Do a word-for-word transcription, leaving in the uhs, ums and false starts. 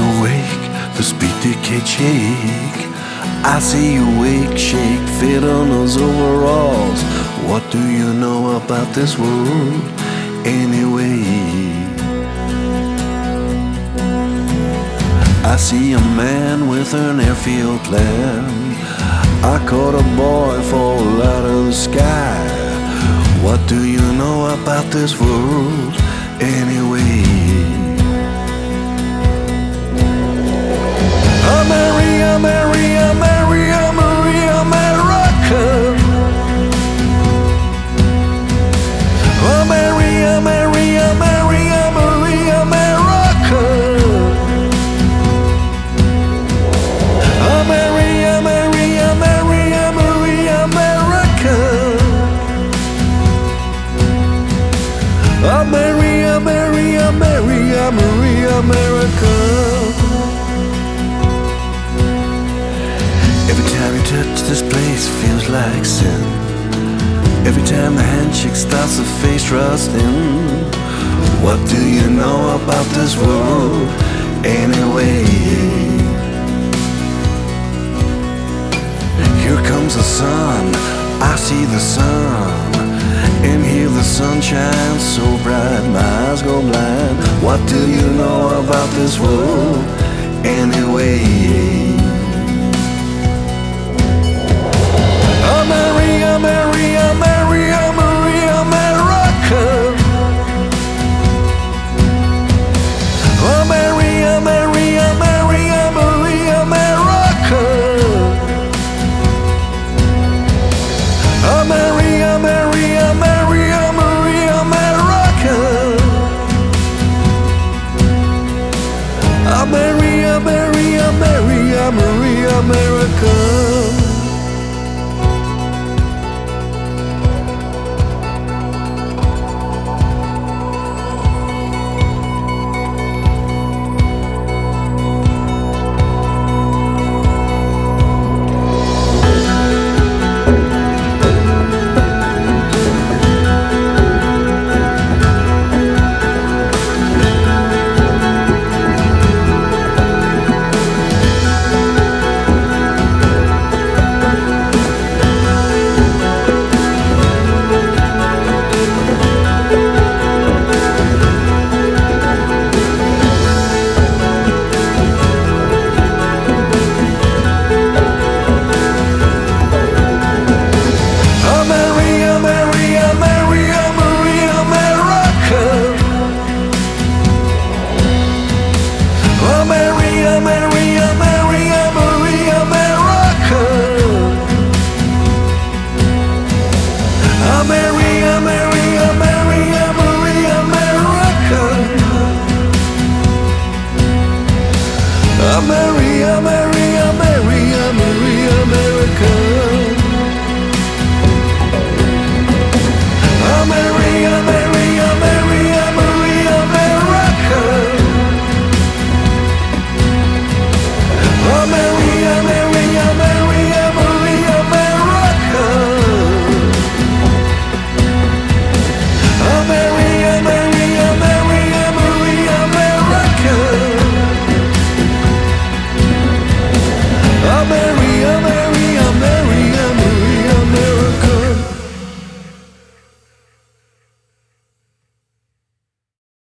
awake, the speed decay shake. I see you wake, shake, fit on those overalls. What do you know about this world anyway? I see a man with an airfield plan. I caught a boy fall out of the sky. What do you know about this world anyway? America, America, America, America, America. America, America, America, America, America. America, America, America, America, America. America, America, America, America, America. Every time you touch this place feels like sin. Every time the handshake starts to face trusting. What do you know about this world anyway? Here comes the sun, I see the sun, and here the sun shines so bright, my eyes go blind. What do you know about this world anyway? America, America, America, America, America. America, America, America, America, America. America, America, America, America, America. America, America, America, America, America. America.